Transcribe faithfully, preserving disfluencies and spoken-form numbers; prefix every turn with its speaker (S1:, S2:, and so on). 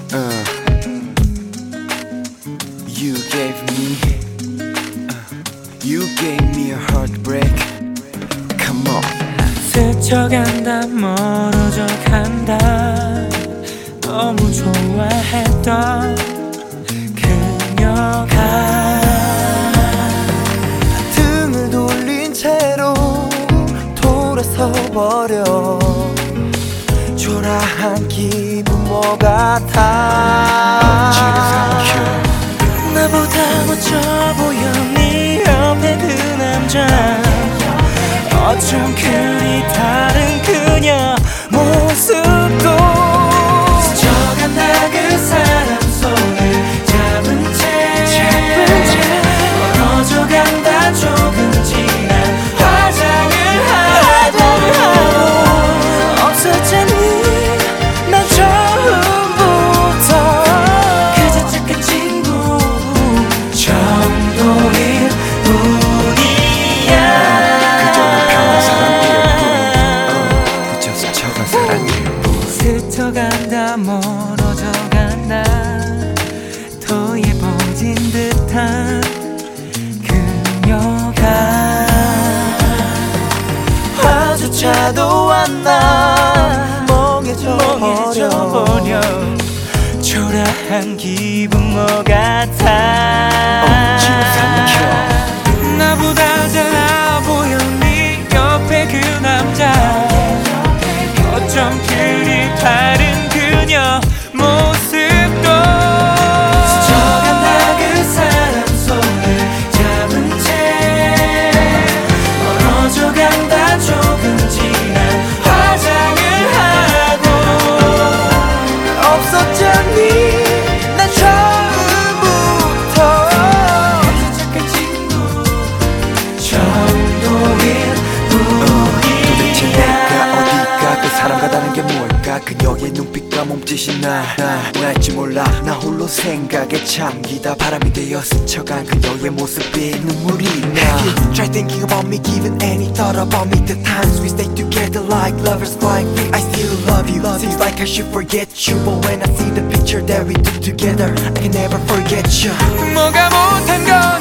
S1: uh, You gave me uh, You gave me a heartbreak. Come on.
S2: 스쳐간다 멀어져 간다 너무 좋아했던 그녀가
S1: 등을 돌린 채로 돌아서 버려. 초라한 기분 뭐 같아.
S2: 나보다 멋져 보여 네 옆에 그 남자 어쩜 그리 다른 그녀 모습도 스쳐간다 그 사람 손을 잡은 채 멀어져 간다 조금 지난 화장을 하고 없었잖니 난 처음부터 그저 착한 친구 정도일 뿐이야.
S1: 그저는 편한 사람일 뿐. 그저 스쳐간 사랑일 뿐.
S2: 스쳐간다 멀어져 간다 더 예뻐진 듯한 그녀가
S1: 화조차도 왔나 멍해져 버려.
S2: 초라한 기분 뭐 같아. 나보다 잘나 보여 네 옆에 그 남자 어쩜 그리 다른 그녀 모습도 스쳐간다 그 사람 손을 잡은 채 멀어져 간다 조금 지난 화장을 하고
S1: 없었잖니 난 처음부터
S2: 착한 친구 정도일
S1: 도대체
S2: 뿐이야.
S1: 내가 어디가 그 사람 같다는 게 뭘까. 그녀의 눈빛과 몸짓이 나 알지 몰라. 나 홀로 생각에 잠기다 바람이 되어 스쳐간 그녀의 모습에 눈물이 나. Try thinking about me given any thought about me. The times we stay together like lovers flying free. I still love you. Seems like I should forget you, but when I see the picture that we took together I can never forget you.
S2: 뭐가 못한 건